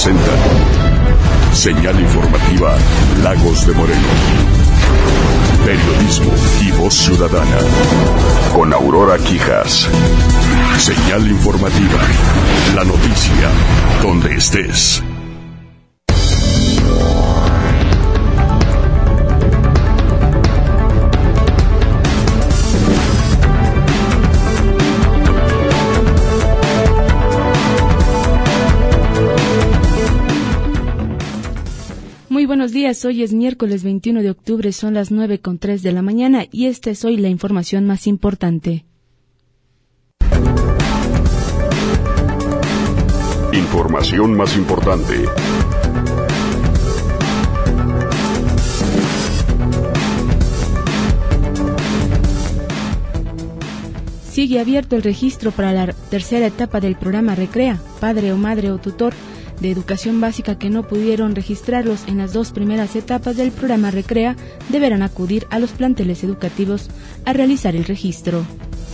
presenta Señal Informativa Lagos de Moreno. Periodismo y voz ciudadana. Con Aurora Quijas. Señal Informativa. La noticia donde estés. Muy buenos días, hoy es miércoles 21 de octubre, son las 9:03 de la mañana y esta es hoy la información más importante. Información más importante. Sigue abierto el registro para la tercera etapa del programa Recrea. Padre o madre o tutor de educación básica que no pudieron registrarlos en las dos primeras etapas del programa Recrea deberán acudir a los planteles educativos a realizar el registro.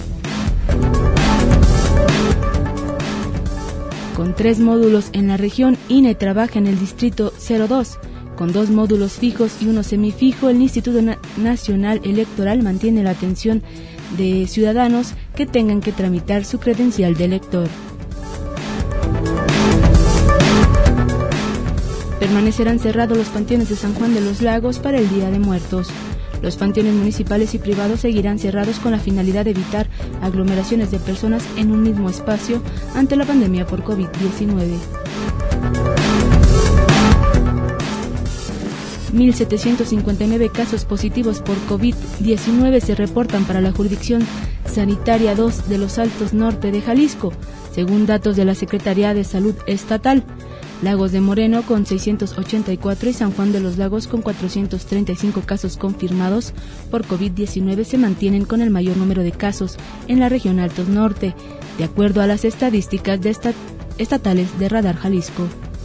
Con 3 módulos en la región, INE trabaja en el distrito 02. Con 2 módulos fijos y uno semifijo, el Instituto Nacional Electoral mantiene la atención de ciudadanos que tengan que tramitar su credencial de elector. Permanecerán cerrados los panteones de San Juan de los Lagos para el Día de Muertos. Los panteones municipales y privados seguirán cerrados con la finalidad de evitar aglomeraciones de personas en un mismo espacio ante la pandemia por COVID-19. 1.759 casos positivos por COVID-19 se reportan para la jurisdicción sanitaria 2 de los Altos Norte de Jalisco, según datos de la Secretaría de Salud Estatal. Lagos de Moreno con 684 y San Juan de los Lagos con 435 casos confirmados por COVID-19 se mantienen con el mayor número de casos en la región Altos Norte, de acuerdo a las estadísticas estatales de Radar Jalisco.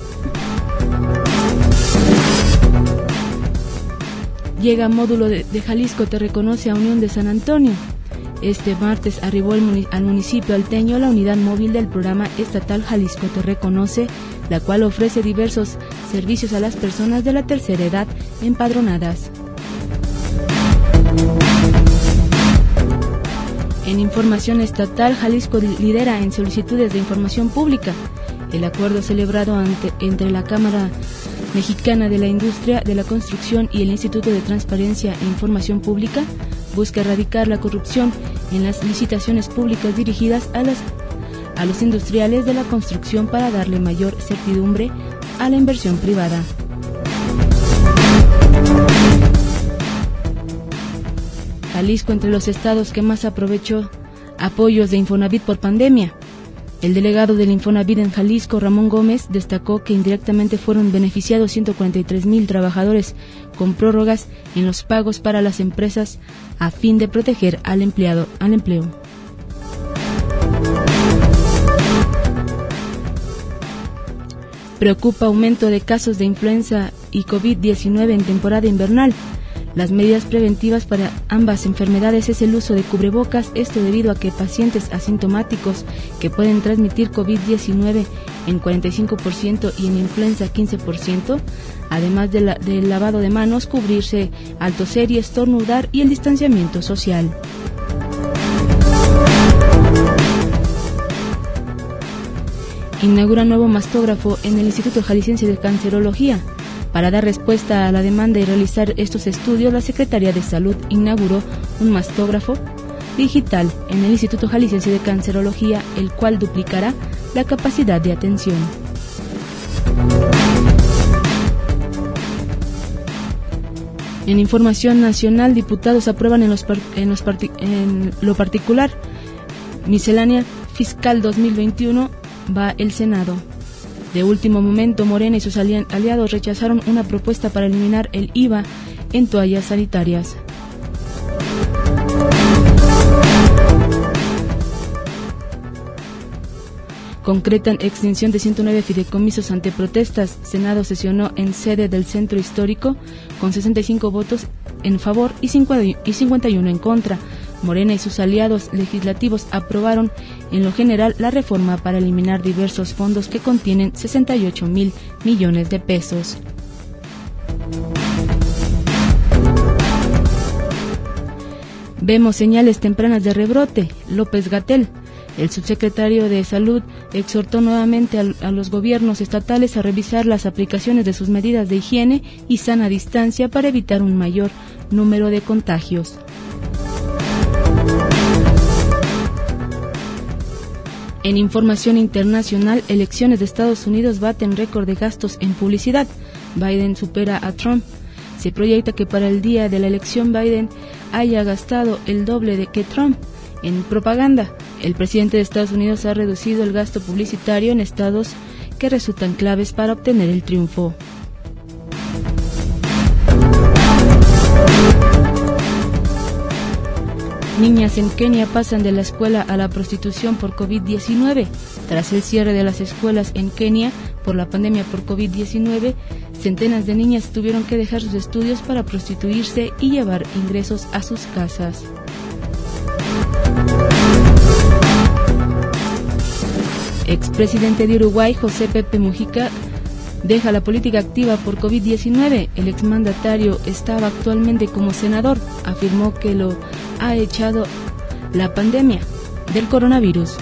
Llega módulo de Jalisco Te Reconoce a Unión de San Antonio. Este martes arribó al municipio alteño la unidad móvil del programa estatal Jalisco Te Reconoce, la cual ofrece diversos servicios a las personas de la tercera edad empadronadas. En información estatal, Jalisco lidera en solicitudes de información pública. El acuerdo celebrado entre la Cámara Mexicana de la Industria de la Construcción y el Instituto de Transparencia e Información Pública busca erradicar la corrupción en las licitaciones públicas dirigidas a los industriales de la construcción para darle mayor certidumbre a la inversión privada. Jalisco entre los estados que más aprovechó apoyos de Infonavit por pandemia. El delegado del Infonavit en Jalisco, Ramón Gómez, destacó que indirectamente fueron beneficiados 143,000 trabajadores con prórrogas en los pagos para las empresas a fin de proteger al empleo. Preocupa aumento de casos de influenza y COVID-19 en temporada invernal. Las medidas preventivas para ambas enfermedades es el uso de cubrebocas, esto debido a que pacientes asintomáticos que pueden transmitir COVID-19 en 45% y en influenza 15%, además del lavado de manos, cubrirse al toser y estornudar y el distanciamiento social. Inaugura nuevo mastógrafo en el Instituto Jalisciense de Cancerología. Para dar respuesta a la demanda y realizar estos estudios, la Secretaría de Salud inauguró un mastógrafo digital en el Instituto Jalisciense de Cancerología, el cual duplicará la capacidad de atención. En información nacional, diputados aprueban en lo particular miscelánea fiscal 2021 va el Senado. De último momento, Morena y sus aliados rechazaron una propuesta para eliminar el IVA en toallas sanitarias. Concretan extinción de 109 fideicomisos ante protestas. Senado sesionó en sede del Centro Histórico con 65 votos en favor y 51 en contra. Morena y sus aliados legislativos aprobaron en lo general la reforma para eliminar diversos fondos que contienen 68,000 millones de pesos. Vemos señales tempranas de rebrote. López-Gatell, el subsecretario de Salud, exhortó nuevamente a los gobiernos estatales a revisar las aplicaciones de sus medidas de higiene y sana distancia para evitar un mayor número de contagios. En información internacional, elecciones de Estados Unidos baten récord de gastos en publicidad. Biden supera a Trump. Se proyecta que para el día de la elección Biden haya gastado el doble de que Trump en propaganda. El presidente de Estados Unidos ha reducido el gasto publicitario en estados que resultan claves para obtener el triunfo. Niñas en Kenia pasan de la escuela a la prostitución por COVID-19. Tras el cierre de las escuelas en Kenia por la pandemia por COVID-19, centenas de niñas tuvieron que dejar sus estudios para prostituirse y llevar ingresos a sus casas. Expresidente de Uruguay, José Pepe Mujica, deja la política activa por COVID-19. El exmandatario estaba actualmente como senador. Afirmó que lo ha echado la pandemia del coronavirus.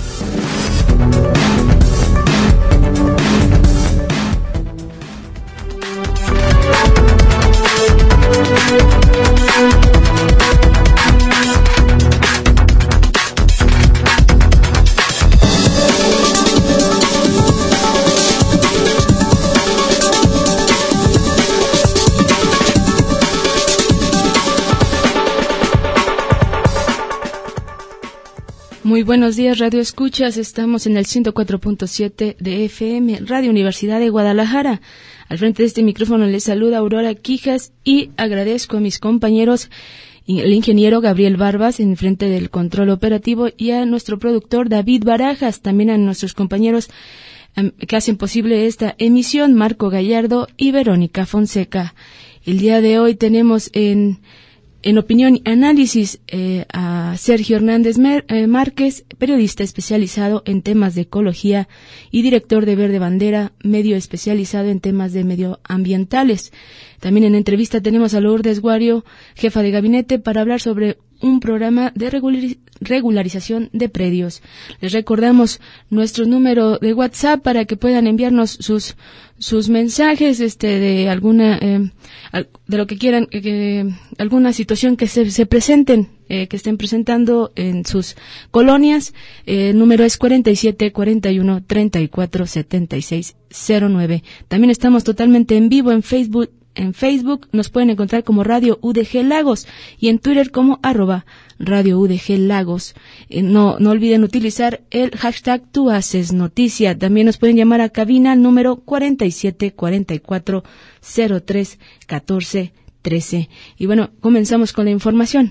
Muy buenos días, Radio Escuchas. Estamos en el 104.7 de FM, Radio Universidad de Guadalajara. Al frente de este micrófono les saluda Aurora Quijas y agradezco a mis compañeros, el ingeniero Gabriel Barbas en frente del control operativo y a nuestro productor David Barajas, también a nuestros compañeros que hacen posible esta emisión, Marco Gallardo y Verónica Fonseca. El día de hoy tenemos en opinión y análisis a Sergio Hernández Márquez, periodista especializado en temas de ecología y director de Verde Bandera, medio especializado en temas de medioambientales. También en entrevista tenemos a Lourdes Guario, jefa de gabinete, para hablar sobre un programa de regularización de predios. Les recordamos nuestro número de WhatsApp para que puedan enviarnos sus mensajes de alguna de lo que quieran, alguna situación que se presenten, que estén presentando en sus colonias. El número es 47 41 34 76 09. También estamos totalmente en vivo en Facebook. En Facebook nos pueden encontrar como Radio UDG Lagos y en Twitter como @Radio UDG Lagos. No olviden utilizar el hashtag Tú Haces Noticia. También nos pueden llamar a cabina al número 47 44 03 14 13. Y bueno, comenzamos con la información.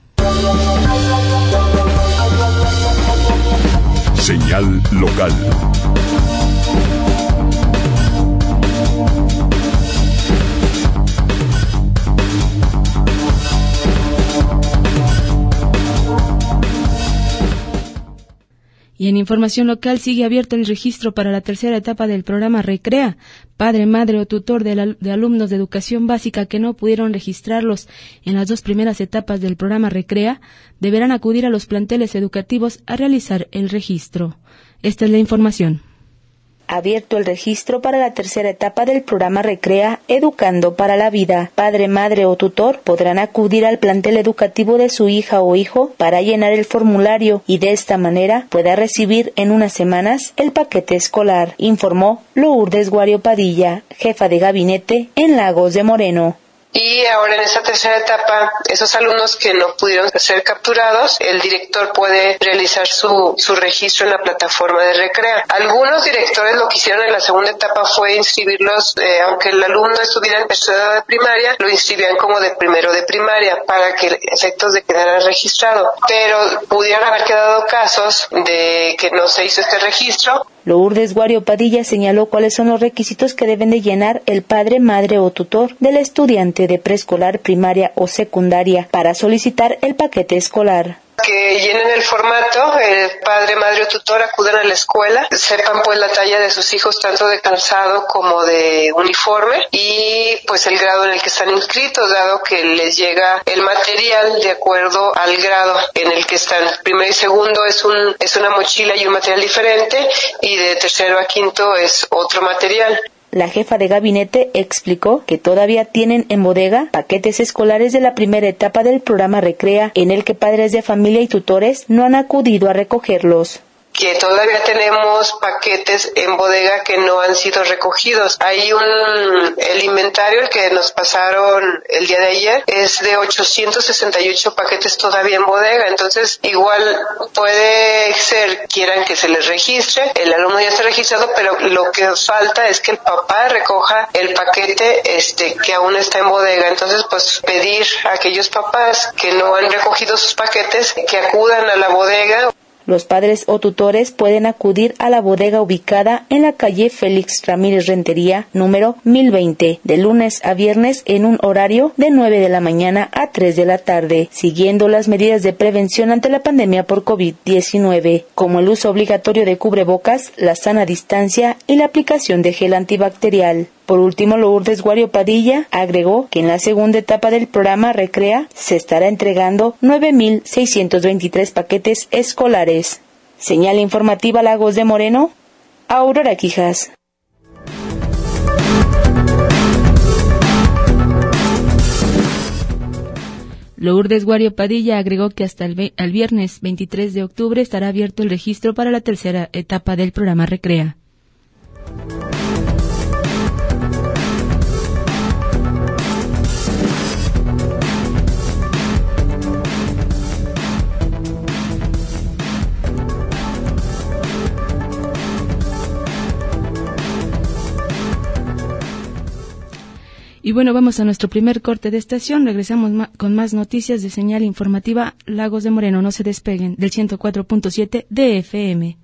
Señal local. Y en información local sigue abierto el registro para la tercera etapa del programa Recrea. Padre, madre o tutor de alumnos de educación básica que no pudieron registrarlos en las dos primeras etapas del programa Recrea deberán acudir a los planteles educativos a realizar el registro. Esta es la información. Abierto el registro para la tercera etapa del programa Recrea Educando para la Vida. Padre, madre o tutor podrán acudir al plantel educativo de su hija o hijo para llenar el formulario y de esta manera pueda recibir en unas semanas el paquete escolar, informó Lourdes Guario Padilla, jefa de gabinete en Lagos de Moreno. Y ahora en esta tercera etapa, esos alumnos que no pudieron ser capturados, el director puede realizar su registro en la plataforma de Recrea. Algunos directores lo que hicieron en la segunda etapa fue inscribirlos, aunque el alumno estuviera en tercero de primaria, lo inscribían como de primero de primaria para que efectos de quedar registrado. Pero pudieron haber quedado casos de que no se hizo este registro Lourdes Guario Padilla señaló cuáles son los requisitos que deben de llenar el padre, madre o tutor del estudiante de preescolar, primaria o secundaria para solicitar el paquete escolar. Que llenen el formato, el padre, madre o tutor acudan a la escuela, sepan pues la talla de sus hijos tanto de calzado como de uniforme y pues el grado en el que están inscritos, dado que les llega el material de acuerdo al grado en el que están. Primero y segundo es una mochila y un material diferente, y de tercero a quinto es otro material. La jefa de gabinete explicó que todavía tienen en bodega paquetes escolares de la primera etapa del programa Recrea, en el que padres de familia y tutores no han acudido a recogerlos. Que todavía tenemos paquetes en bodega que no han sido recogidos. Hay el inventario, el que nos pasaron el día de ayer, es de 868 paquetes todavía en bodega. Entonces, igual puede ser, quieran que se les registre, el alumno ya está registrado, pero lo que falta es que el papá recoja el paquete que aún está en bodega. Entonces, pues pedir a aquellos papás que no han recogido sus paquetes que acudan a la bodega. Los padres o tutores pueden acudir a la bodega ubicada en la calle Félix Ramírez Rentería, número 1020, de lunes a viernes en un horario de 9 de la mañana a 3 de la tarde, siguiendo las medidas de prevención ante la pandemia por COVID-19, como el uso obligatorio de cubrebocas, la sana distancia y la aplicación de gel antibacterial. Por último, Lourdes Guario Padilla agregó que en la segunda etapa del programa Recrea se estará entregando 9,623 paquetes escolares. Señal informativa Lagos de Moreno, Aurora Quijas. Lourdes Guario Padilla agregó que hasta el viernes 23 de octubre estará abierto el registro para la tercera etapa del programa Recrea. Y bueno, vamos a nuestro primer corte de estación. Regresamos con más noticias de señal informativa Lagos de Moreno. No se despeguen del 104.7 de FM.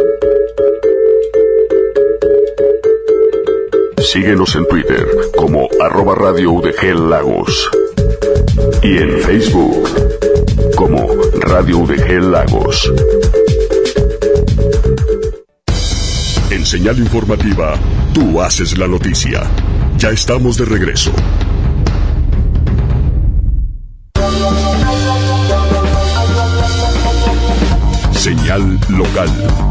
Síguenos en Twitter como @Radio UDG Lagos y en Facebook como Radio UDG Lagos. En señal informativa, tú haces la noticia. Ya estamos de regreso. Señal local.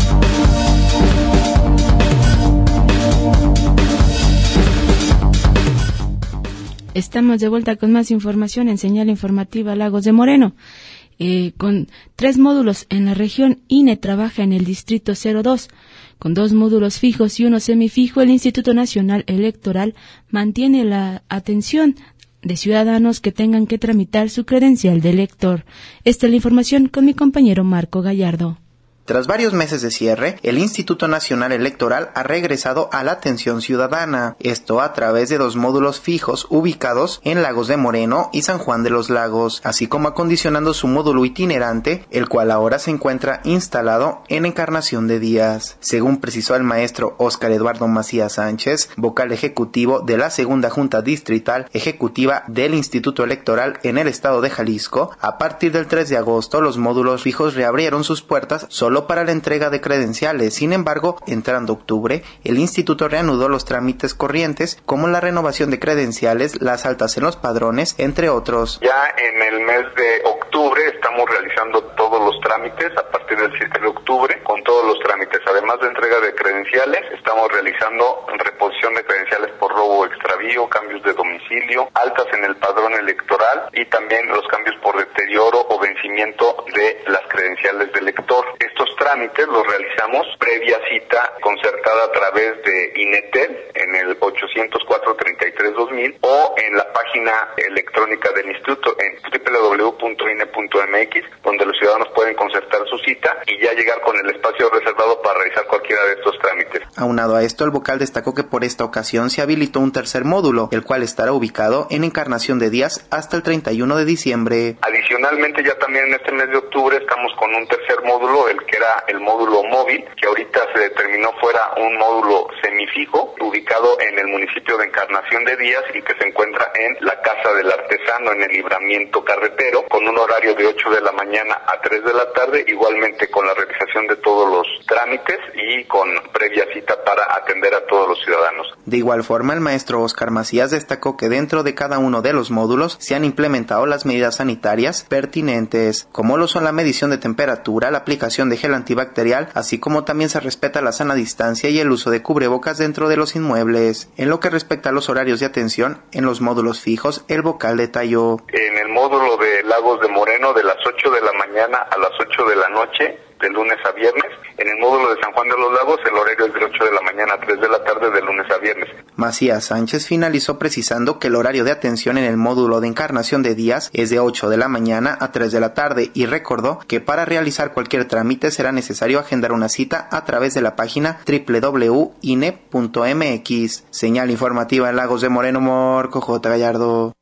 Estamos de vuelta con más información en señal informativa Lagos de Moreno. Con 3 módulos en la región, INE trabaja en el distrito 02. Con 2 módulos fijos y 1 semifijo, el Instituto Nacional Electoral mantiene la atención de ciudadanos que tengan que tramitar su credencial de elector. Esta es la información con mi compañero Marco Gallardo. Tras varios meses de cierre, el Instituto Nacional Electoral ha regresado a la atención ciudadana, esto a través de 2 módulos fijos ubicados en Lagos de Moreno y San Juan de los Lagos, así como acondicionando su módulo itinerante, el cual ahora se encuentra instalado en Encarnación de Díaz. Según precisó el maestro Óscar Eduardo Macías Sánchez, vocal ejecutivo de la Segunda Junta Distrital Ejecutiva del Instituto Electoral en el estado de Jalisco, a partir del 3 de agosto los módulos fijos reabrieron sus puertas solo para la entrega de credenciales. Sin embargo, entrando octubre, el instituto reanudó los trámites corrientes como la renovación de credenciales, las altas en los padrones, entre otros. Ya en el mes de octubre estamos realizando todos los trámites a partir del 7 de octubre con todos los trámites. Además de entrega de credenciales, estamos realizando reposición de credenciales por robo o extravío, cambios de domicilio, altas en el padrón electoral y también los cambios por deterioro o vencimiento de las credenciales del elector. Estos trámites los realizamos previa cita concertada a través de INETEL en el 804-33-2000 o en la página electrónica del instituto en www.ine.mx, donde los ciudadanos pueden concertar su cita y ya llegar con el espacio reservado para realizar cualquiera de estos trámites. Aunado a esto, el vocal destacó que por esta ocasión se habilitó un tercer módulo, el cual estará ubicado en Encarnación de Díaz hasta el 31 de diciembre. Adicionalmente, ya también en este mes de octubre estamos con un tercer módulo, el que era el módulo móvil, que ahorita se determinó fuera un módulo semifijo, ubicado en el municipio de Encarnación de Díaz y que se encuentra en la Casa del Artesano, en el Libramiento Carretero, con un horario de 8 de la mañana a 3 de la tarde, igualmente con la realización de todos los trámites y con previa cita para atender a todos los ciudadanos. De igual forma, el maestro Oscar Macías destacó que dentro de cada uno de los módulos se han implementado las medidas sanitarias pertinentes, como lo son la medición de temperatura, la aplicación de gel antibacterial, así como también se respeta la sana distancia y el uso de cubrebocas dentro de los inmuebles. En lo que respecta a los horarios de atención, en los módulos fijos, el vocal detalló: en el módulo de Lagos de Moreno, de las 8 de la mañana a las 8 de la noche, de lunes a viernes. En el módulo de San Juan de los Lagos, el horario es de 8 de la mañana a 3 de la tarde, de lunes a viernes. Macías Sánchez finalizó precisando que el horario de atención en el módulo de Encarnación de Díaz es de 8 de la mañana a 3 de la tarde y recordó que para realizar cualquier trámite será necesario agendar una cita a través de la página www.ine.mx. Señal informativa en Lagos de Moreno, Morco J. Gallardo.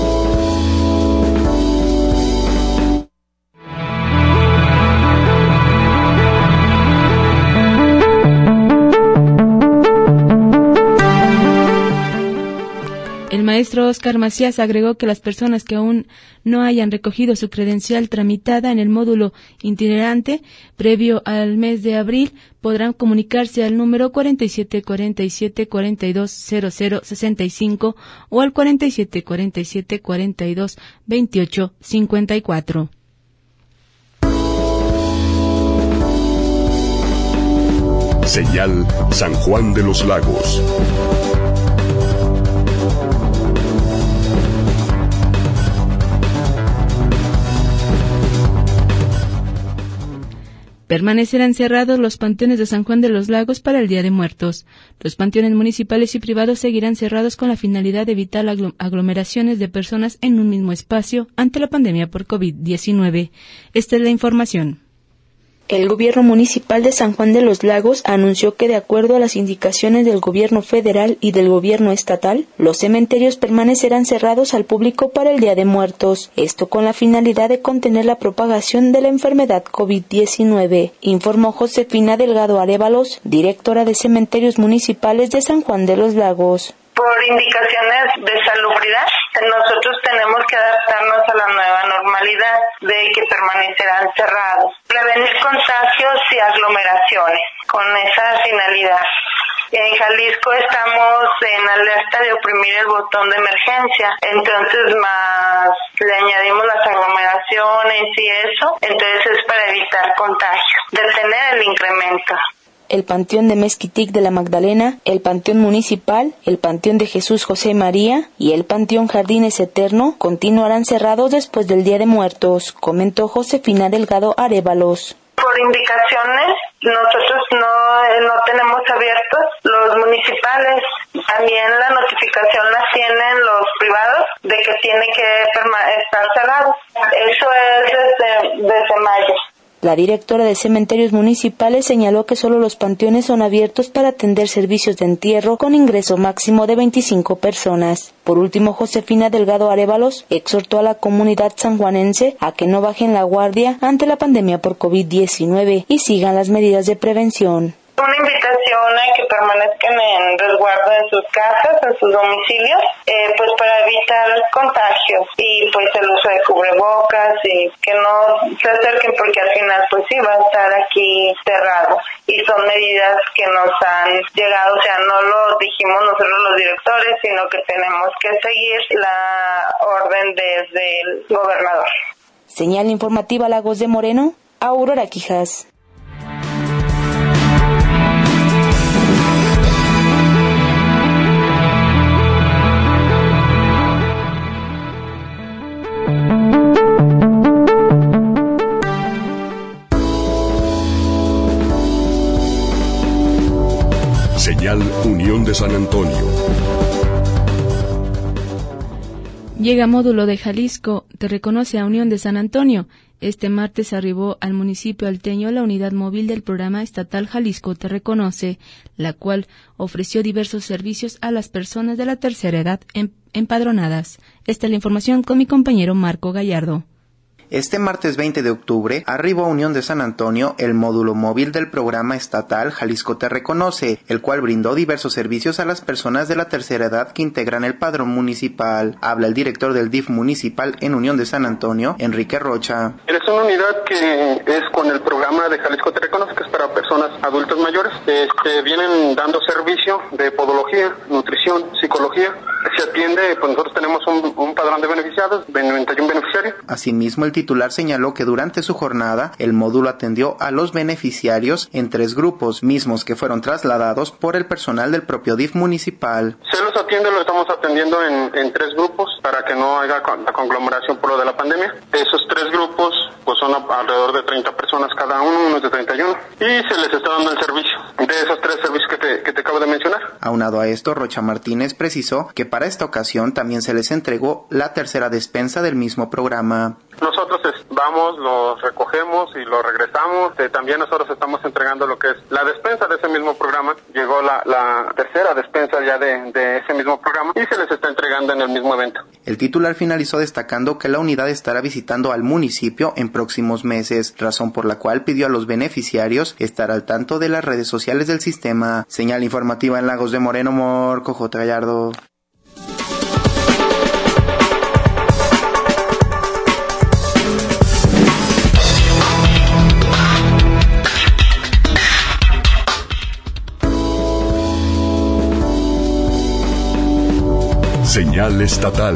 El maestro Oscar Macías agregó que las personas que aún no hayan recogido su credencial tramitada en el módulo itinerante previo al mes de abril podrán comunicarse al número 4747-420065 o al 4747-422854. Señal San Juan de los Lagos. Permanecerán cerrados los panteones de San Juan de los Lagos para el Día de Muertos. Los panteones municipales y privados seguirán cerrados con la finalidad de evitar aglomeraciones de personas en un mismo espacio ante la pandemia por COVID-19. Esta es la información. El gobierno municipal de San Juan de los Lagos anunció que de acuerdo a las indicaciones del gobierno federal y del gobierno estatal, los cementerios permanecerán cerrados al público para el Día de Muertos, esto con la finalidad de contener la propagación de la enfermedad COVID-19, informó Josefina Delgado Arévalos, directora de Cementerios Municipales de San Juan de los Lagos. Por indicaciones de salubridad, nosotros tenemos que adaptarnos a la nueva normalidad de que permanecerán cerrados, prevenir contagios y aglomeraciones con esa finalidad. En Jalisco estamos en alerta de oprimir el botón de emergencia, entonces más le añadimos las aglomeraciones y eso, entonces es para evitar contagios, detener el incremento. El Panteón de Mezquitic de la Magdalena, el Panteón Municipal, el Panteón de Jesús José y María y el Panteón Jardines Eterno continuarán cerrados después del Día de Muertos, comentó Josefina Delgado Arévalos. Por indicaciones, nosotros no tenemos abiertos los municipales. También la notificación la tienen los privados de que tiene que estar cerrados. Eso es desde mayo. La directora de Cementerios Municipales señaló que solo los panteones son abiertos para atender servicios de entierro con ingreso máximo de 25 personas. Por último, Josefina Delgado Arévalos exhortó a la comunidad sanjuanense a que no bajen la guardia ante la pandemia por COVID-19 y sigan las medidas de prevención. Una invitación a que permanezcan en resguardo de sus casas, en sus domicilios, pues para evitar contagios y pues el uso de cubrebocas y que no se acerquen porque al final pues sí va a estar aquí cerrado y son medidas que nos han llegado, o sea, no lo dijimos nosotros los directores, sino que tenemos que seguir la orden desde el gobernador. Señal informativa Lagos de Moreno, Aurora Quijas. Señal Unión de San Antonio. Llega módulo de Jalisco, te reconoce a Unión de San Antonio. Este martes arribó al municipio alteño la unidad móvil del programa estatal Jalisco Te Reconoce, la cual ofreció diversos servicios a las personas de la tercera edad empadronadas. Esta es la información con mi compañero Marco Gallardo. Este martes 20 de octubre arribó a Unión de San Antonio el módulo móvil del programa estatal Jalisco Te Reconoce, el cual brindó diversos servicios a las personas de la tercera edad que integran el padrón municipal. Habla el director del DIF municipal en Unión de San Antonio, Enrique Rocha. Es una unidad que es con el programa de Jalisco Te Reconoce, que es para personas adultos mayores. Vienen dando servicio de podología, nutrición, psicología. Se atiende, pues nosotros tenemos un padrón de beneficiados, 91 beneficiarios. Asimismo, el titular señaló que durante su jornada, el módulo atendió a los beneficiarios en 3 grupos, mismos que fueron trasladados por el personal del propio DIF municipal. Se los atiende, lo estamos atendiendo en 3 grupos para que no haya la conglomeración por lo de la pandemia. Esos 3 grupos pues son alrededor de 30 personas cada uno, unos de 31, y se les está dando el servicio de esos 3 servicios que te acabo de mencionar. Aunado a esto, Rocha Martínez precisó que para esta ocasión también se les entregó la tercera despensa del mismo programa. Nosotros vamos, los recogemos y los regresamos. También nosotros estamos entregando lo que es la despensa de ese mismo programa. Llegó la tercera despensa ya de ese mismo programa y se les está entregando en el mismo evento. El titular finalizó destacando que la unidad estará visitando al municipio en próximos meses, razón por la cual pidió a los beneficiarios estar al tanto de las redes sociales del sistema. Señal informativa en Lagos de Moreno, Marco J. Gallardo. Señal estatal.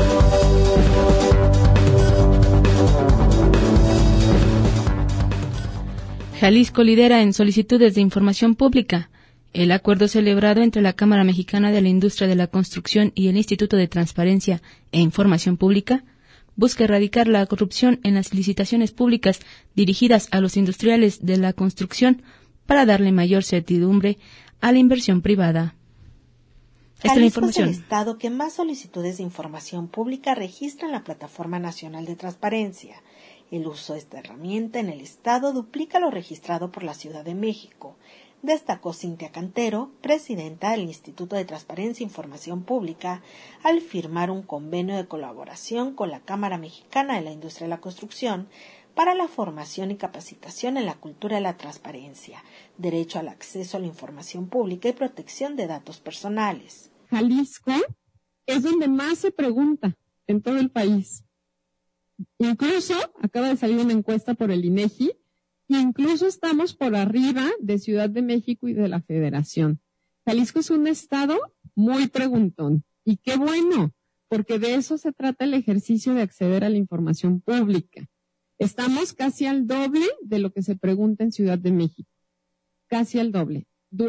Jalisco lidera en solicitudes de información pública. El acuerdo celebrado entre la Cámara Mexicana de la Industria de la Construcción y el Instituto de Transparencia e Información Pública busca erradicar la corrupción en las licitaciones públicas dirigidas a los industriales de la construcción para darle mayor certidumbre a la inversión privada. Jalisco es el estado que más solicitudes de información pública registra en la Plataforma Nacional de Transparencia. El uso de esta herramienta en el estado duplica lo registrado por la Ciudad de México, destacó Cintia Cantero, presidenta del Instituto de Transparencia e Información Pública, al firmar un convenio de colaboración con la Cámara Mexicana de la Industria de la Construcción para la formación y capacitación en la cultura de la transparencia, derecho al acceso a la información pública y protección de datos personales. Jalisco es donde más se pregunta en todo el país. Incluso acaba de salir una encuesta por el INEGI, e incluso estamos por arriba de Ciudad de México y de la Federación. Jalisco es un estado muy preguntón, y qué bueno, porque de eso se trata el ejercicio de acceder a la información pública. Estamos casi al doble de lo que se pregunta en Ciudad de México, casi al doble.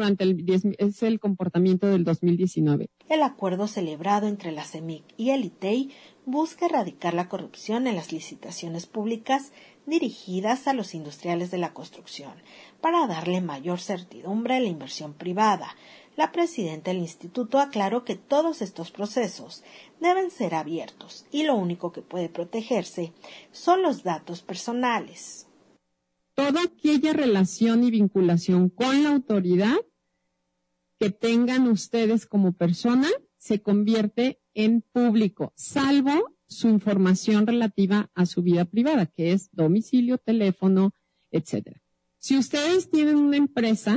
Es el comportamiento del 2019. El acuerdo celebrado entre la CEMIC y el ITEI busca erradicar la corrupción en las licitaciones públicas dirigidas a los industriales de la construcción, para darle mayor certidumbre a la inversión privada. La presidenta del instituto aclaró que todos estos procesos deben ser abiertos y lo único que puede protegerse son los datos personales. Toda aquella relación y vinculación con la autoridad que tengan ustedes como persona se convierte en público, salvo su información relativa a su vida privada, que es domicilio, teléfono, etcétera. Si ustedes tienen una empresa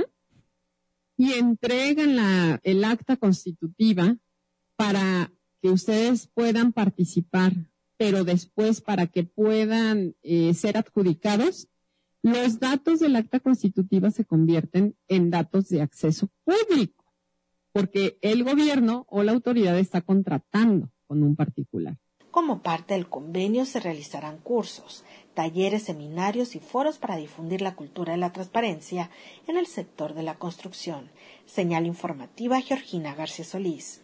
y entregan el acta constitutiva para que ustedes puedan participar, pero después para que puedan ser adjudicados, los datos del acta constitutiva se convierten en datos de acceso público, porque el gobierno o la autoridad está contratando con un particular. Como parte del convenio se realizarán cursos, talleres, seminarios y foros para difundir la cultura de la transparencia en el sector de la construcción. Señal informativa, Georgina García Solís.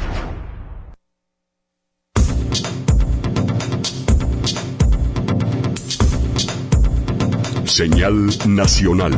Señal nacional.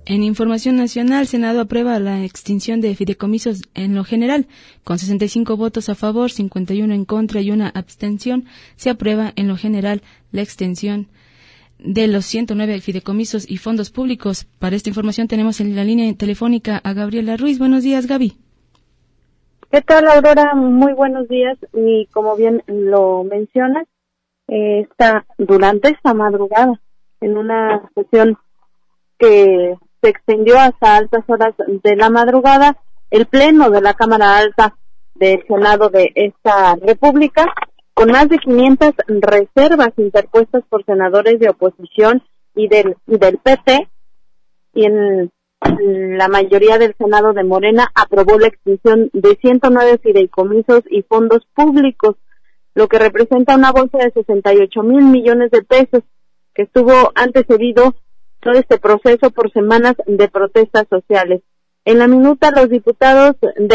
En información nacional, Senado aprueba la extinción de fideicomisos en lo general. Con 65 votos a favor, 51 en contra y una abstención, se aprueba en lo general la extensión de los 109 fideicomisos y fondos públicos. Para esta información tenemos en la línea telefónica a Gabriela Ruiz. Buenos días, Gaby. ¿Qué tal, Aurora? Muy buenos días. Y como bien lo mencionas, durante esta madrugada, en una sesión que se extendió hasta altas horas de la madrugada, el Pleno de la Cámara Alta del Senado de esta República, con más de 500 reservas interpuestas por senadores de oposición y del PT, y en la mayoría del Senado de Morena, aprobó la extinción de 109 fideicomisos y fondos públicos, lo que representa una bolsa de 68,000 millones de pesos, que estuvo antecedido todo este proceso por semanas de protestas sociales. En la minuta los diputados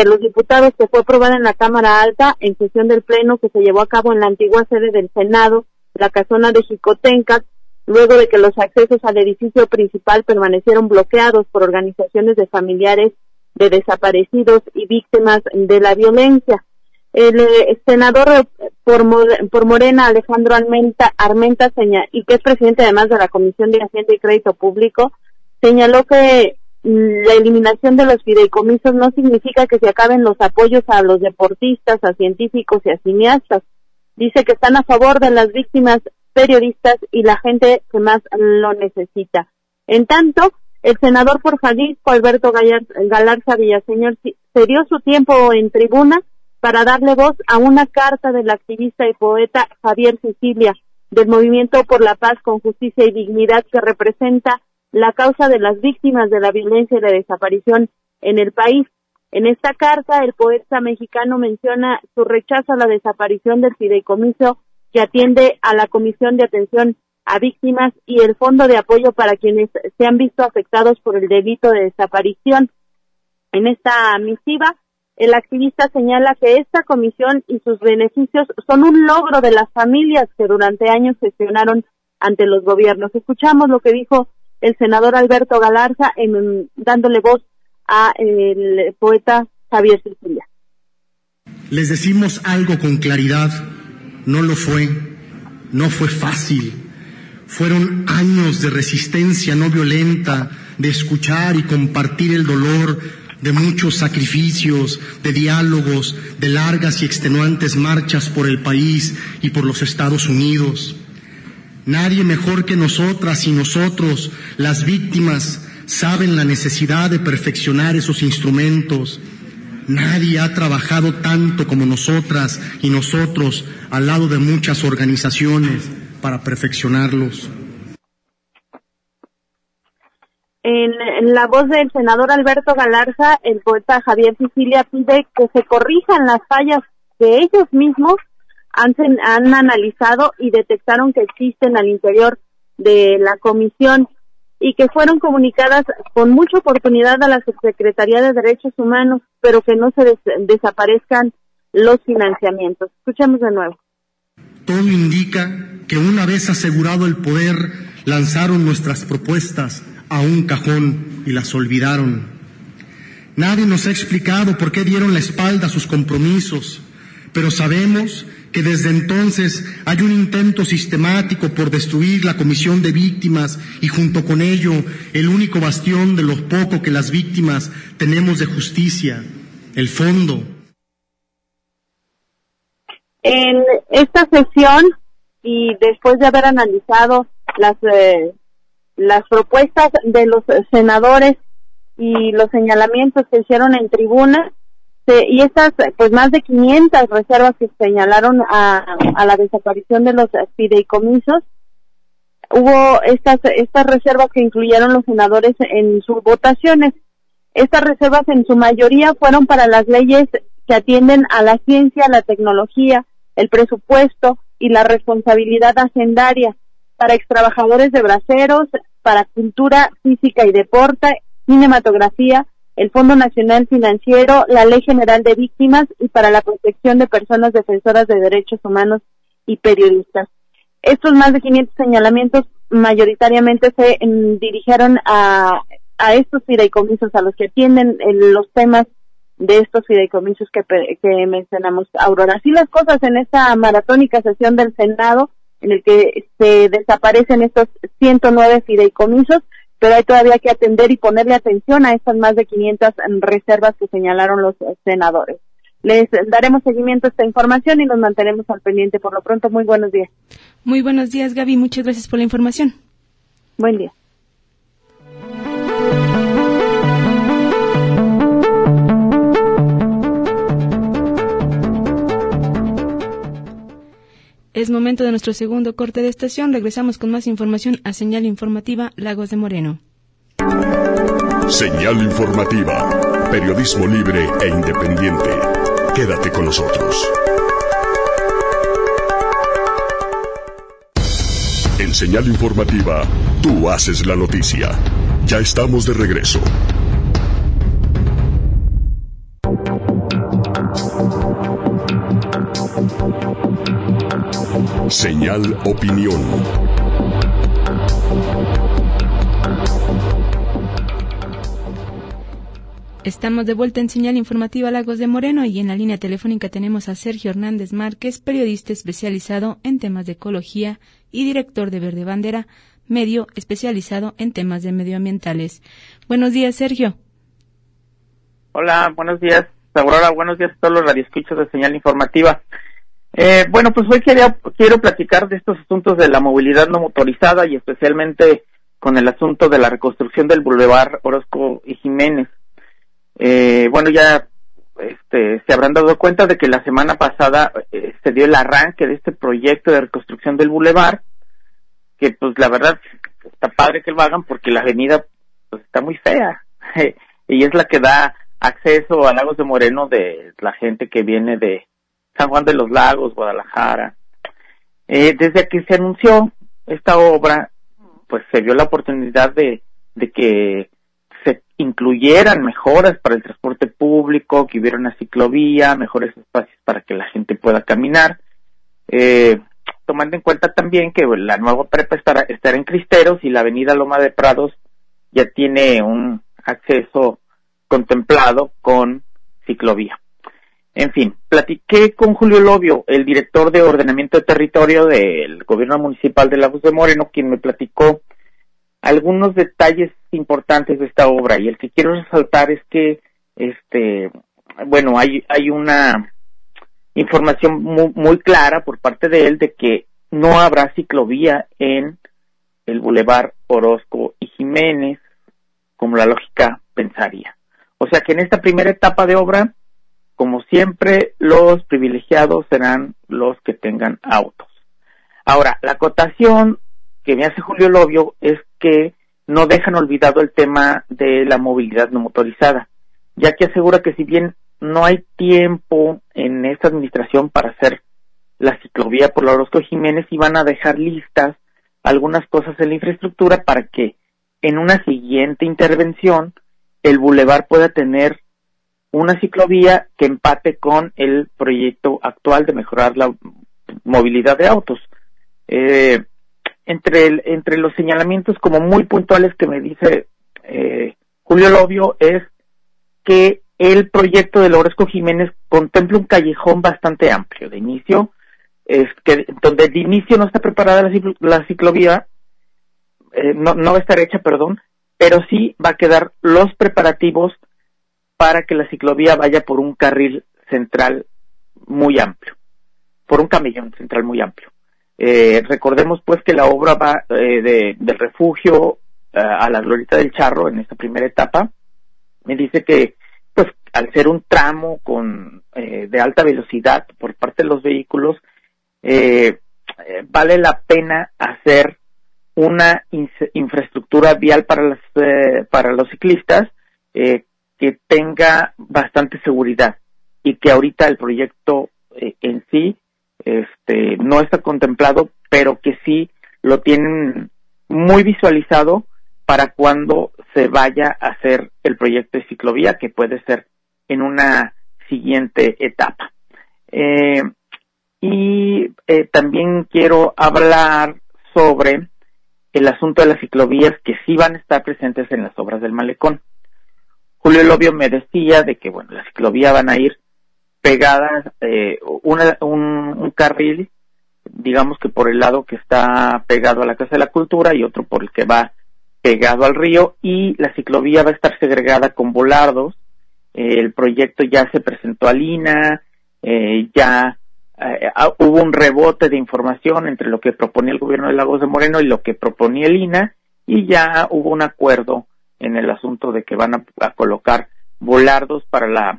que fue aprobada en la Cámara Alta en sesión del Pleno que se llevó a cabo en la antigua sede del Senado, la casona de Jicotenca, luego de que los accesos al edificio principal permanecieron bloqueados por organizaciones de familiares de desaparecidos y víctimas de la violencia. El senador por Morena, Alejandro Armenta, y que es presidente además de la Comisión de Hacienda y Crédito Público, señaló que la eliminación de los fideicomisos no significa que se acaben los apoyos a los deportistas, a científicos y a cineastas. Dice que están a favor de las víctimas, periodistas y la gente que más lo necesita. En tanto, el senador por Jalisco, Alberto Galarza Villaseñor, se dio su tiempo en tribuna para darle voz a una carta del activista y poeta Javier Sicilia, del Movimiento por la Paz con Justicia y Dignidad, que representa la causa de las víctimas de la violencia y la desaparición en el país. En esta carta, el poeta mexicano menciona su rechazo a la desaparición del fideicomiso que atiende a la Comisión de Atención a Víctimas y el Fondo de Apoyo para quienes se han visto afectados por el delito de desaparición. En esta misiva, el activista señala que esta comisión y sus beneficios son un logro de las familias que durante años gestionaron ante los gobiernos. Escuchamos lo que dijo el senador Alberto Galarza dándole voz a el poeta Javier Sicilia. Les decimos algo con claridad, no lo fue, no fue fácil. Fueron años de resistencia no violenta, de escuchar y compartir el dolor, de muchos sacrificios, de diálogos, de largas y extenuantes marchas por el país y por los Estados Unidos. Nadie mejor que nosotras y nosotros, las víctimas, saben la necesidad de perfeccionar esos instrumentos. Nadie ha trabajado tanto como nosotras y nosotros al lado de muchas organizaciones para perfeccionarlos. En la voz del senador Alberto Galarza, el poeta Javier Sicilia pide que se corrijan las fallas que ellos mismos han analizado y detectaron que existen al interior de la comisión y que fueron comunicadas con mucha oportunidad a la Subsecretaría de Derechos Humanos, pero que no se desaparezcan los financiamientos. Escuchemos de nuevo. Todo indica que una vez asegurado el poder, lanzaron nuestras propuestas a un cajón y las olvidaron. Nadie nos ha explicado por qué dieron la espalda a sus compromisos, pero sabemos que desde entonces hay un intento sistemático por destruir la Comisión de Víctimas y junto con ello el único bastión de lo poco que las víctimas tenemos de justicia, el fondo. En esta sesión y después de haber analizado las propuestas de los senadores y los señalamientos que hicieron en tribuna, y estas pues más de 500 reservas que señalaron a la desaparición de los fideicomisos, hubo estas reservas que incluyeron los senadores en sus votaciones. Estas reservas en su mayoría fueron para las leyes que atienden a la ciencia, la tecnología, el presupuesto y la responsabilidad hacendaria, para extrabajadores de braceros, para cultura física y deporte, cinematografía, el Fondo Nacional Financiero, la Ley General de Víctimas y para la protección de personas defensoras de derechos humanos y periodistas. Estos más de 500 señalamientos mayoritariamente se dirigieron a a estos fideicomisos, a los que atienden los temas de estos fideicomisos que mencionamos, Aurora. Así las cosas en esta maratónica sesión del Senado, en el que se desaparecen estos 109 fideicomisos, pero hay todavía que atender y ponerle atención a estas más de 500 reservas que señalaron los senadores. Les daremos seguimiento a esta información y nos mantenemos al pendiente. Por lo pronto, muy buenos días. Muy buenos días, Gaby. Muchas gracias por la información. Buen día. Es momento de nuestro segundo corte de estación. Regresamos con más información a Señal Informativa Lagos de Moreno. Señal Informativa. Periodismo libre e independiente. Quédate con nosotros. En Señal Informativa, tú haces la noticia. Ya estamos de regreso. Señal Opinión. Estamos de vuelta en Señal Informativa Lagos de Moreno y en la línea telefónica tenemos a Sergio Hernández Márquez, periodista especializado en temas de ecología y director de Verde Bandera, medio especializado en temas de medioambientales. Buenos días, Sergio. Hola, buenos días, Aurora. Buenos días a todos los radioescuchas de Señal Informativa. Bueno, pues hoy quiero platicar de estos asuntos de la movilidad no motorizada y especialmente con el asunto de la reconstrucción del Boulevard Orozco y Jiménez. Bueno, ya se habrán dado cuenta de que la semana pasada se dio el arranque de este proyecto de reconstrucción del Boulevard, que pues la verdad está padre que lo hagan porque la avenida pues está muy fea y es la que da acceso a Lagos de Moreno de la gente que viene de San Juan de los Lagos, Guadalajara. Desde que se anunció esta obra, pues se vio la oportunidad de que se incluyeran mejoras para el transporte público, que hubiera una ciclovía, mejores espacios para que la gente pueda caminar, tomando en cuenta también que la nueva prepa estará en Cristeros y la avenida Loma de Prados ya tiene un acceso contemplado con ciclovía. En fin, platiqué con Julio Lobio, el director de Ordenamiento de Territorio del Gobierno Municipal de Lagos de Moreno, quien me platicó algunos detalles importantes de esta obra, y el que quiero resaltar es que bueno, hay una información muy clara por parte de él de que no habrá ciclovía en el Boulevard Orozco y Jiménez, como la lógica pensaría. O sea que en esta primera etapa de obra, como siempre, los privilegiados serán los que tengan autos. Ahora, la acotación que me hace Julio Lobio es que no dejan olvidado el tema de la movilidad no motorizada, ya que asegura que si bien no hay tiempo en esta administración para hacer la ciclovía por la Orozco Jiménez, y van a dejar listas algunas cosas en la infraestructura para que en una siguiente intervención el bulevar pueda tener una ciclovía que empate con el proyecto actual de mejorar la movilidad de autos. Entre los señalamientos como muy puntuales que me dice Julio Lobio es que el proyecto de Orozco Jiménez contempla un callejón bastante amplio de inicio, donde de inicio no está preparada la ciclovía, no va a estar hecha, pero sí va a quedar los preparativos para que la ciclovía vaya por un carril central muy amplio, por un camellón central muy amplio. Recordemos pues que la obra va del refugio a la Glorieta del Charro en esta primera etapa. Me dice que pues al ser un tramo de alta velocidad por parte de los vehículos, vale la pena hacer una infraestructura vial para los ciclistas que tenga bastante seguridad, y que ahorita el proyecto en sí no está contemplado, pero que sí lo tienen muy visualizado para cuando se vaya a hacer el proyecto de ciclovía, que puede ser en una siguiente etapa. Y también quiero hablar sobre el asunto de las ciclovías que sí van a estar presentes en las obras del malecón. Julio Lobio me decía de que, bueno, las ciclovías van a ir pegadas, un carril, digamos que por el lado que está pegado a la Casa de la Cultura y otro por el que va pegado al río, y la ciclovía va a estar segregada con volardos. El proyecto ya se presentó al INAH, hubo un rebote de información entre lo que proponía el gobierno de Lagos de Moreno y lo que proponía el INAH, y ya hubo un acuerdo en el asunto de que van a colocar volardos para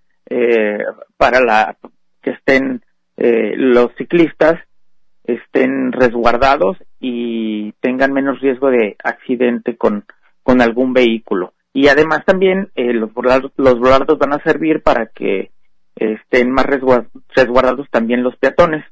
que estén los ciclistas estén resguardados y tengan menos riesgo de accidente con algún vehículo. Y además también los volardos van a servir para que estén más resguardados también los peatones.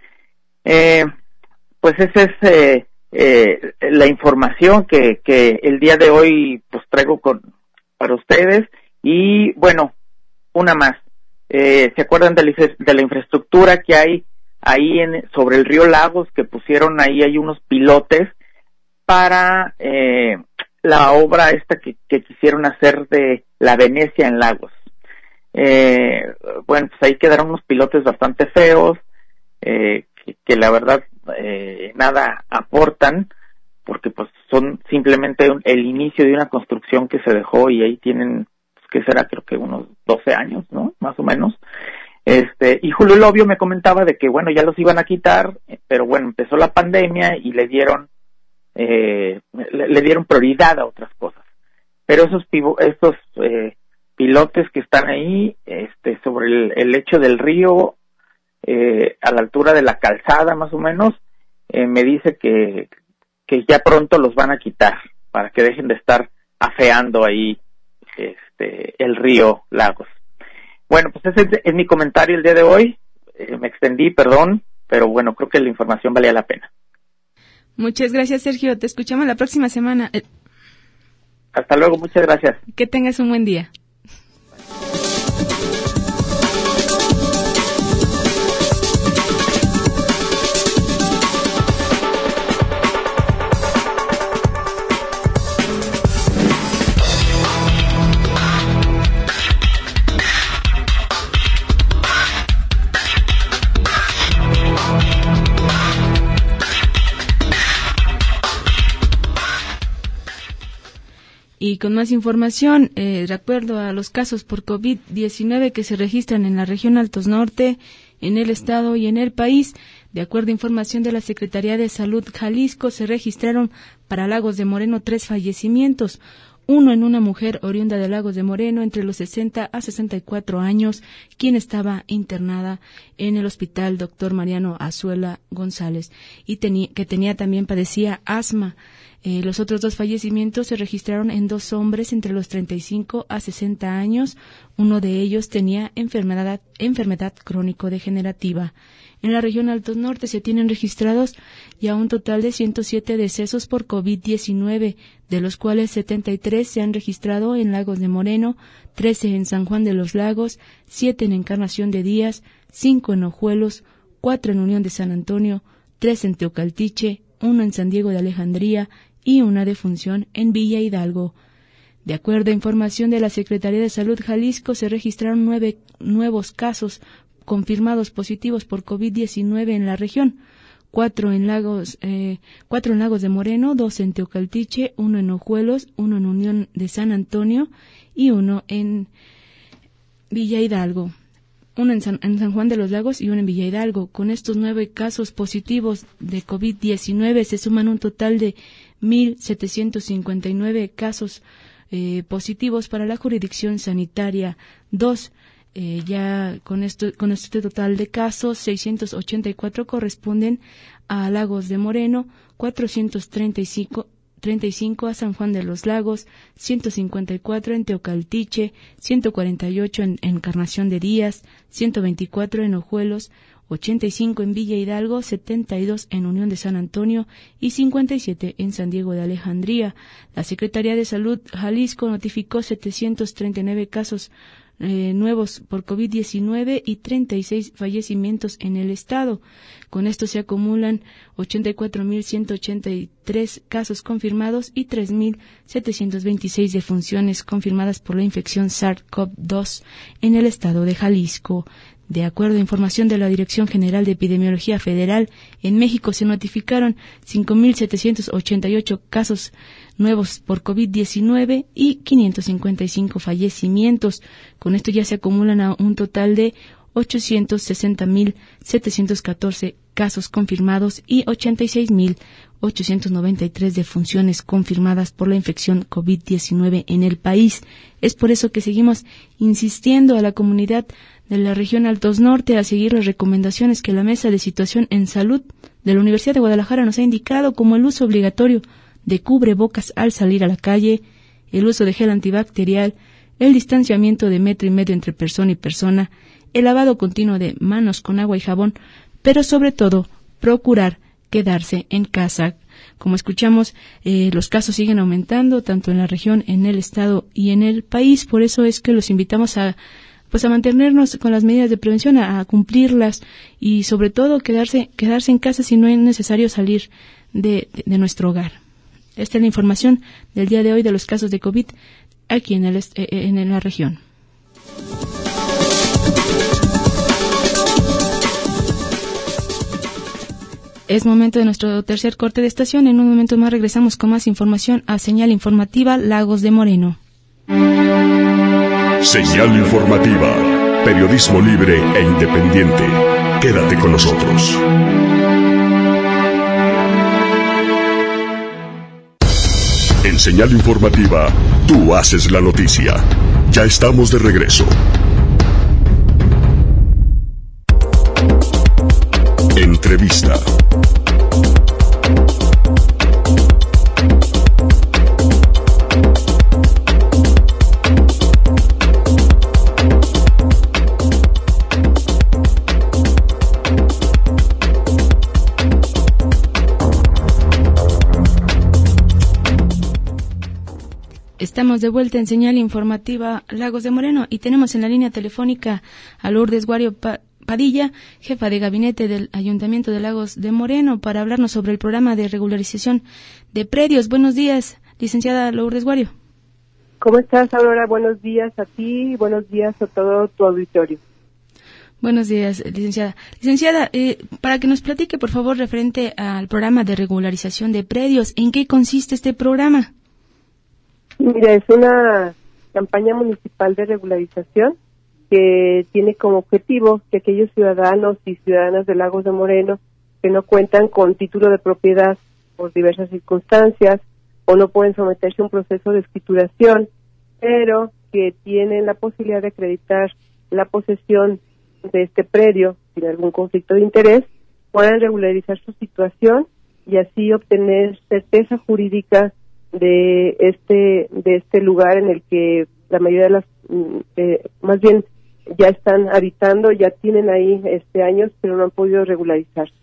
Pues esa es la información que el día de hoy pues traigo para ustedes. Y bueno, una más. ¿Se acuerdan de la infraestructura que hay ahí sobre el río Lagos, que pusieron ahí? Hay unos pilotes para la obra esta que quisieron hacer de la Venecia en Lagos. Bueno, pues ahí quedaron unos pilotes bastante feos, que la verdad nada aportan, porque pues son simplemente el inicio de una construcción que se dejó, y ahí tienen, pues, ¿qué será? Creo que unos 12 años, ¿no? Más o menos. Y Julio Lobio me comentaba de que, bueno, ya los iban a quitar, pero bueno, empezó la pandemia y le dieron prioridad a otras cosas. Pero estos pilotes que están ahí, sobre el lecho del río, a la altura de la calzada más o menos, me dice que ya pronto los van a quitar para que dejen de estar afeando ahí el río Lagos. Bueno, pues ese es mi comentario el día de hoy. Me extendí, perdón, pero bueno, creo que la información valía la pena. Muchas gracias, Sergio. Te escuchamos la próxima semana. Hasta luego, muchas gracias. Que tengas un buen día. Y con más información, de acuerdo a los casos por COVID-19 que se registran en la región Altos Norte, en el estado y en el país, de acuerdo a información de la Secretaría de Salud Jalisco, se registraron para Lagos de Moreno 3 fallecimientos, uno en una mujer oriunda de Lagos de Moreno entre los 60 a 64 años, quien estaba internada en el hospital Dr. Mariano Azuela González y que también padecía asma. Los otros 2 fallecimientos se registraron en 2 hombres entre los 35 a 60 años. Uno de ellos tenía enfermedad crónico-degenerativa. En la región Altos Norte se tienen registrados ya un total de 107 decesos por COVID-19, de los cuales 73 se han registrado en Lagos de Moreno, 13 en San Juan de los Lagos, 7 en Encarnación de Díaz, 5 en Ojuelos, 4 en Unión de San Antonio, 3 en Teocaltiche, 1 en San Diego de Alejandría y una defunción en Villa Hidalgo. De acuerdo a información de la Secretaría de Salud Jalisco, se registraron 9 nuevos casos confirmados positivos por COVID-19 en la región, 4 en Lagos de Moreno, 2 en Teocaltiche, 1 en Ojuelos, 1 en Unión de San Antonio y 1 en Villa Hidalgo. 1 en San Juan de los Lagos y 1 en Villa Hidalgo. Con estos 9 casos positivos de COVID-19 se suman un total de 1,759 casos positivos para la jurisdicción sanitaria 2. Ya con este total de casos, 684 corresponden a Lagos de Moreno, 435 a San Juan de los Lagos, 154 en Teocaltiche, 148 en Encarnación de Díaz, 124 en Ojuelos, 85 en Villa Hidalgo, 72 en Unión de San Antonio y 57 en San Diego de Alejandría. La Secretaría de Salud Jalisco notificó 739 casos nuevos por COVID-19 y 36 fallecimientos en el estado. Con esto se acumulan 84.183 casos confirmados y 3.726 defunciones confirmadas por la infección SARS-CoV-2 en el estado de Jalisco. De acuerdo a información de la Dirección General de Epidemiología Federal, en México se notificaron 5.788 casos nuevos por COVID-19 y 555 fallecimientos. Con esto ya se acumulan a un total de 860.714 casos confirmados y 86.893 defunciones confirmadas por la infección COVID-19 en el país. Es por eso que seguimos insistiendo a la comunidad de la región Altos Norte a seguir las recomendaciones que la Mesa de Situación en Salud de la Universidad de Guadalajara nos ha indicado, como el uso obligatorio de cubrebocas al salir a la calle, el uso de gel antibacterial, el distanciamiento de 1,5 metros entre persona y persona, el lavado continuo de manos con agua y jabón, pero sobre todo procurar quedarse en casa. Como escuchamos, los casos siguen aumentando tanto en la región, en el estado y en el país. Por eso es que los invitamos a mantenernos con las medidas de prevención, a cumplirlas y sobre todo quedarse en casa si no es necesario salir de nuestro hogar. Esta es la información del día de hoy de los casos de COVID aquí en la región. Es momento de nuestro tercer corte de estación. En un momento más regresamos con más información a Señal Informativa Lagos de Moreno. Señal Informativa, periodismo libre e independiente. Quédate con nosotros. En Señal Informativa, tú haces la noticia. Ya estamos de regreso. Entrevista. Estamos de vuelta en Señal Informativa Lagos de Moreno y tenemos en la línea telefónica a Lourdes Guario Padilla, jefa de gabinete del Ayuntamiento de Lagos de Moreno, para hablarnos sobre el programa de regularización de predios. Buenos días, licenciada Lourdes Guario. ¿Cómo estás, Aurora? Buenos días a ti y buenos días a todo tu auditorio. Buenos días, licenciada. Licenciada, para que nos platique, por favor, referente al programa de regularización de predios, ¿en qué consiste este programa? Mira, es una campaña municipal de regularización que tiene como objetivo que aquellos ciudadanos y ciudadanas de Lagos de Moreno que no cuentan con título de propiedad por diversas circunstancias o no pueden someterse a un proceso de escrituración, pero que tienen la posibilidad de acreditar la posesión de este predio sin algún conflicto de interés, puedan regularizar su situación y así obtener certeza jurídica de este lugar en el que la mayoría de las más bien ya están habitando, ya tienen ahí años, pero no han podido regularizarse.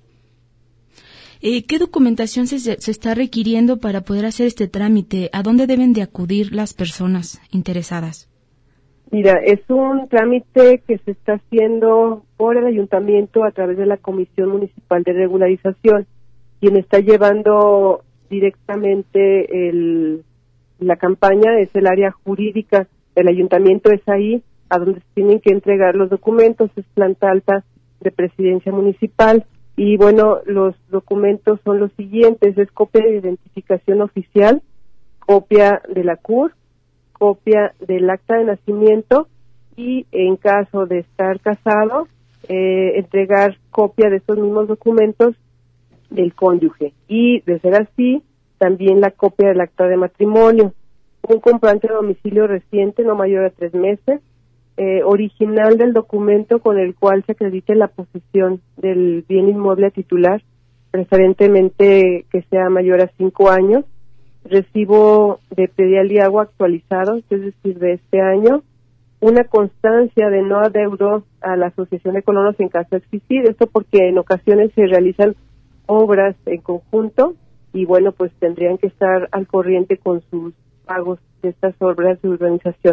¿Qué documentación se está requiriendo para poder hacer este trámite? ¿A dónde deben de acudir las personas interesadas? Mira, es un trámite que se está haciendo por el ayuntamiento a través de la Comisión Municipal de Regularización, quien está llevando directamente la campaña es el área jurídica del ayuntamiento, es ahí a donde se tienen que entregar los documentos, es planta alta de presidencia municipal y bueno, los documentos son los siguientes, es copia de identificación oficial, copia de la CUR, copia del acta de nacimiento y en caso de estar casado, entregar copia de estos mismos documentos del cónyuge y de ser así también la copia del acta de matrimonio, un comprobante de domicilio reciente no mayor a 3 meses, original del documento con el cual se acredite la posesión del bien inmueble a titular, preferentemente que sea mayor a 5 años, recibo de predial y agua actualizado, es decir, de este año, una constancia de no adeudo a la Asociación de Colonos en caso de existir, esto porque en ocasiones se realizan obras en conjunto y bueno, pues tendrían que estar al corriente con sus pagos de estas obras de urbanización.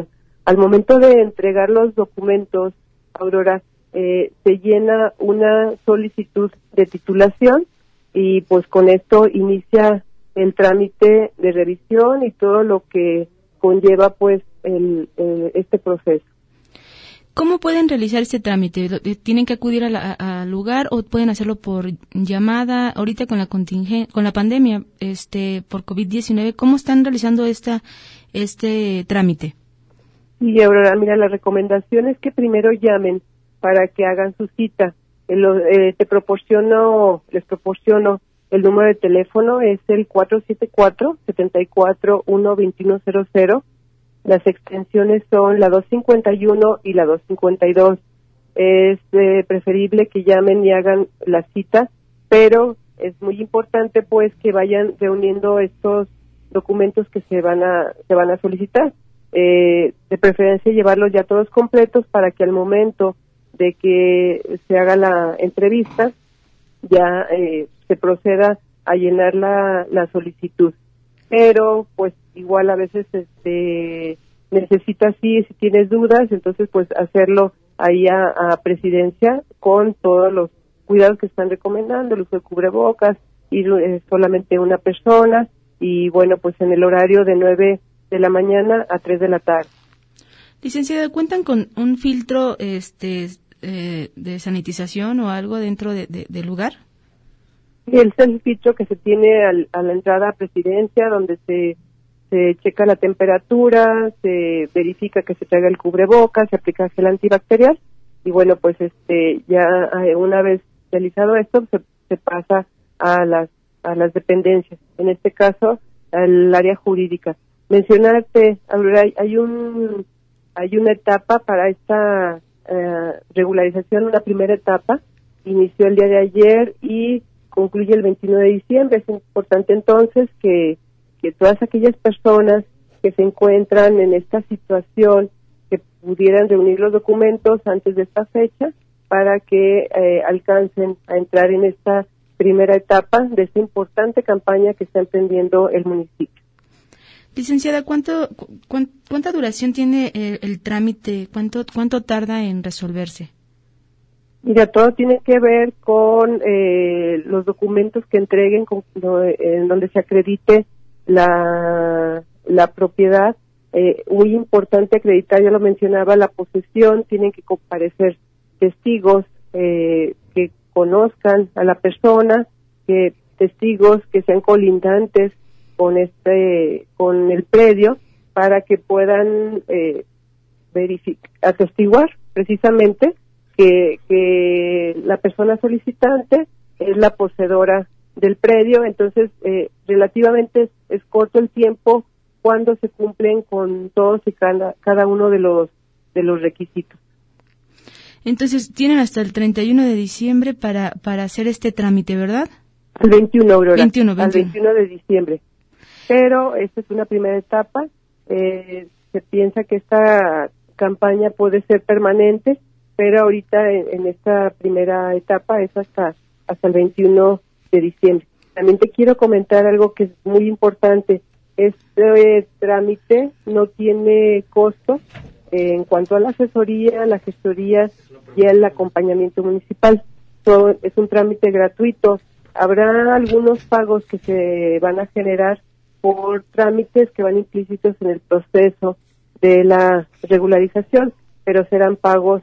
al momento de entregar los documentos, Aurora, se llena una solicitud de titulación y pues con esto inicia el trámite de revisión y todo lo que conlleva pues este proceso. ¿Cómo pueden realizar este trámite? ¿Tienen que acudir al lugar o pueden hacerlo por llamada? Ahorita con la pandemia por COVID-19, ¿cómo están realizando este trámite? Sí, Aurora, mira, la recomendación es que primero llamen para que hagan su cita. Les proporciono el número de teléfono, es el 474-741-2100. Las extensiones son la 251 y la 252. Es preferible que llamen y hagan la cita, pero es muy importante pues que vayan reuniendo estos documentos que se van a solicitar. De preferencia llevarlos ya todos completos para que al momento de que se haga la entrevista ya se proceda a llenar la solicitud. Pero pues igual a veces necesitas, si tienes dudas, entonces pues hacerlo ahí a presidencia con todos los cuidados que están recomendando, el uso de cubrebocas, ir solamente una persona y bueno, pues en el horario de 9 de la mañana a 3 de la tarde. Licenciada, ¿cuentan con un filtro de sanitización o algo dentro del lugar? Sí, es el filtro que se tiene a la entrada a presidencia, donde se checa la temperatura, se verifica que se traiga el cubrebocas, se aplica gel antibacterial y bueno, pues ya una vez realizado esto se pasa a las dependencias, en este caso al área jurídica. Mencionarte, hay una etapa para esta regularización, una primera etapa, inició el día de ayer y concluye el 21 de diciembre. Es importante entonces que todas aquellas personas que se encuentran en esta situación, que pudieran reunir los documentos antes de esta fecha para que alcancen a entrar en esta primera etapa de esta importante campaña que está emprendiendo el municipio. Licenciada, ¿cuánta duración tiene el trámite? ¿Cuánto tarda en resolverse? Mira, todo tiene que ver con los documentos que entreguen, en donde se acredite la propiedad. Muy importante acreditar, ya lo mencionaba, la posesión. Tienen que comparecer testigos que conozcan a la persona, testigos que sean colindantes con el predio, para que puedan atestiguar precisamente que la persona solicitante es la poseedora del predio. Entonces relativamente es corto el tiempo cuando se cumplen con todos y cada uno de los requisitos. Entonces tienen hasta el 31 de diciembre para hacer este trámite, ¿verdad? El 21, Aurora. 21. Al 21 de diciembre. Pero esta es una primera etapa. Se piensa que esta campaña puede ser permanente, pero ahorita en esta primera etapa es hasta el 21 de diciembre. También te quiero comentar algo que es muy importante. Este trámite no tiene costo en cuanto a la asesoría, la gestoría y el acompañamiento municipal. Es un trámite gratuito. Habrá algunos pagos que se van a generar por trámites que van implícitos en el proceso de la regularización, pero serán pagos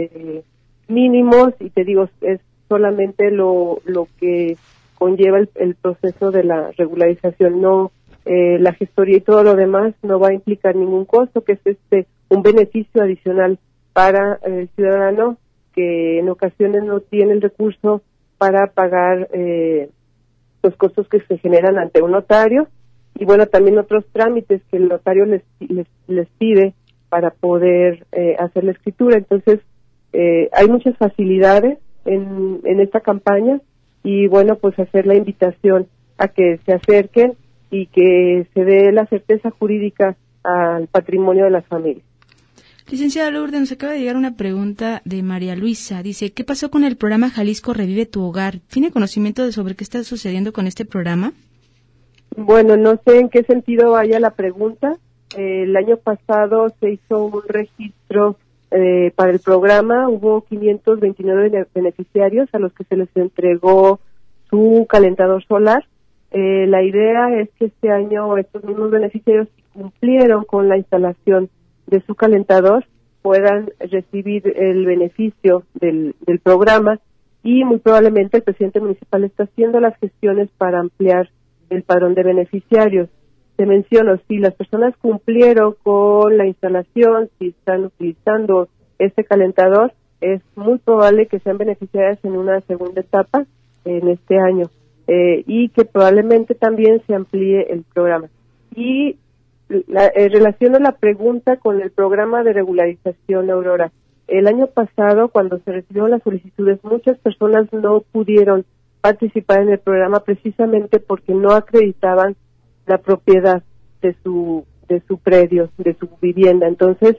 mínimos y te digo, es solamente lo que conlleva el proceso de la regularización, no la gestoría y todo lo demás no va a implicar ningún costo, que es un beneficio adicional para el ciudadano que en ocasiones no tiene el recurso para pagar los costos que se generan ante un notario. Y bueno, también otros trámites que el notario les pide para poder hacer la escritura. Entonces, hay muchas facilidades en esta campaña y bueno, pues hacer la invitación a que se acerquen y que se dé la certeza jurídica al patrimonio de las familias. Licenciada Lourdes, nos acaba de llegar una pregunta de María Luisa. Dice, ¿qué pasó con el programa Jalisco Revive tu Hogar? ¿Tiene conocimiento sobre qué está sucediendo con este programa? Bueno, no sé en qué sentido vaya la pregunta. El año pasado se hizo un registro para el programa, hubo 529 beneficiarios a los que se les entregó su calentador solar. La idea es que este año estos mismos beneficiarios que cumplieron con la instalación de su calentador puedan recibir el beneficio del programa, y muy probablemente el presidente municipal está haciendo las gestiones para ampliar el padrón de beneficiarios. Te menciono, si las personas cumplieron con la instalación, si están utilizando este calentador, es muy probable que sean beneficiarias en una segunda etapa en este año, y que probablemente también se amplíe el programa. Y relaciono la pregunta con el programa de regularización, Aurora. El año pasado, cuando se recibieron las solicitudes, muchas personas no pudieron participar en el programa precisamente porque no acreditaban la propiedad de su predio, de su vivienda. Entonces,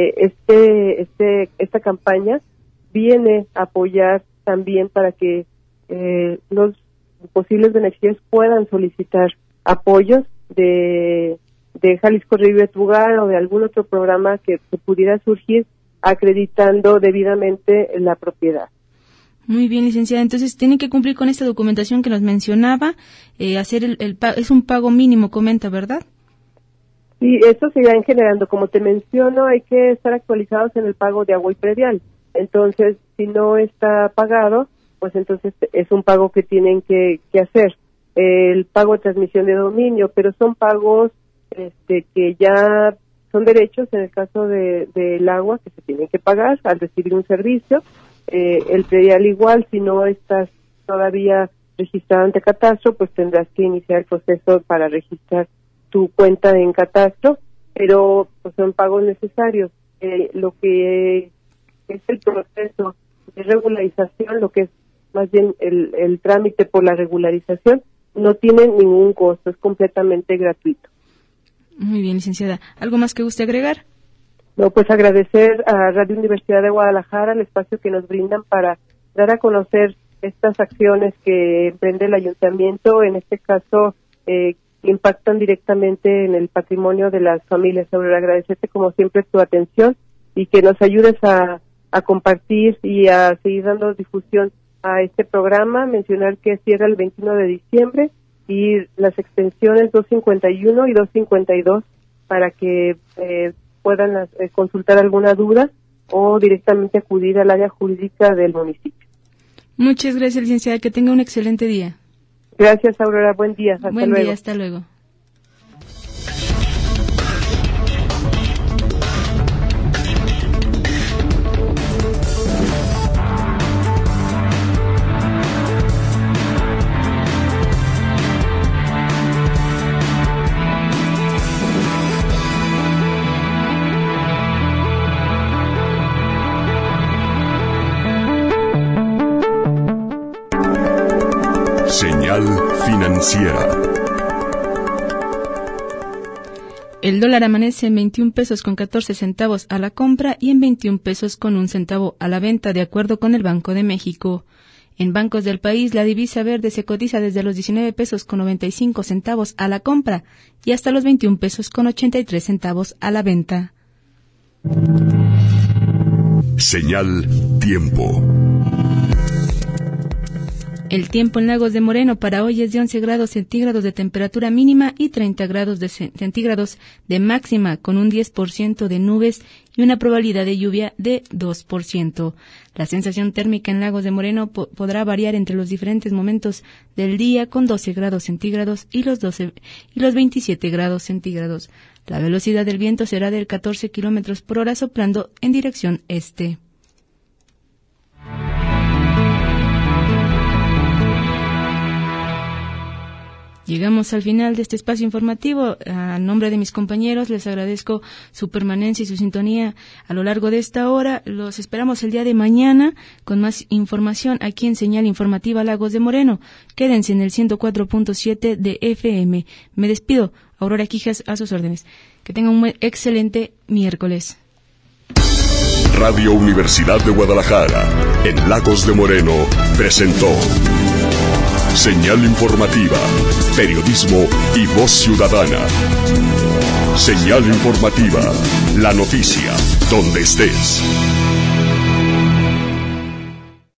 esta campaña viene a apoyar también para que los posibles beneficiarios puedan solicitar apoyos de Jalisco Río Tugar o de algún otro programa que pudiera surgir, acreditando debidamente la propiedad. Muy bien, licenciada. Entonces, tienen que cumplir con esta documentación que nos mencionaba, hacer es un pago mínimo, comenta, ¿verdad? Sí, eso se irán generando. Como te menciono, hay que estar actualizados en el pago de agua y predial. Entonces, si no está pagado, pues entonces es un pago que tienen que hacer. El pago de transmisión de dominio, pero son pagos que ya son derechos en el caso del agua que se tienen que pagar al recibir un servicio. El predial igual, si no estás todavía registrado ante catastro, pues tendrás que iniciar el proceso para registrar tu cuenta en catastro, pero pues son pagos necesarios. Lo que es el proceso de regularización, lo que es más bien el trámite por la regularización, no tiene ningún costo, es completamente gratuito. Muy bien, licenciada. ¿Algo más que guste agregar? No, pues agradecer a Radio Universidad de Guadalajara el espacio que nos brindan para dar a conocer estas acciones que emprende el ayuntamiento, en este caso impactan directamente en el patrimonio de las familias. Aurora, agradecerte como siempre tu atención y que nos ayudes a compartir y a seguir dando difusión a este programa. Mencionar que cierra el 21 de diciembre y las extensiones 251 y 252 para que puedan consultar alguna duda o directamente acudir al área jurídica del municipio. Muchas gracias, licenciada. Que tenga un excelente día. Gracias, Aurora. Buen día. Hasta luego. Buen día. Hasta luego. Señal financiera. El dólar amanece en 21 pesos con 14 centavos a la compra y en 21 pesos con 1 centavo a la venta, de acuerdo con el Banco de México. En bancos del país, la divisa verde se cotiza desde los 19 pesos con 95 centavos a la compra y hasta los 21 pesos con 83 centavos a la venta. Señal tiempo. El tiempo en Lagos de Moreno para hoy es de 11 grados centígrados de temperatura mínima y 30 grados centígrados de máxima, con un 10% de nubes y una probabilidad de lluvia de 2%. La sensación térmica en Lagos de Moreno podrá variar entre los diferentes momentos del día, con 12 grados centígrados y los 27 grados centígrados. La velocidad del viento será de 14 kilómetros por hora, soplando en dirección este. Llegamos al final de este espacio informativo. A nombre de mis compañeros les agradezco su permanencia y su sintonía a lo largo de esta hora. Los esperamos el día de mañana con más información aquí en Señal Informativa Lagos de Moreno. Quédense en el 104.7 de FM. Me despido. Aurora Quijas, a sus órdenes. Que tengan un excelente miércoles. Radio Universidad de Guadalajara, en Lagos de Moreno, presentó Señal Informativa, periodismo y voz ciudadana. Señal informativa. La noticia, donde estés.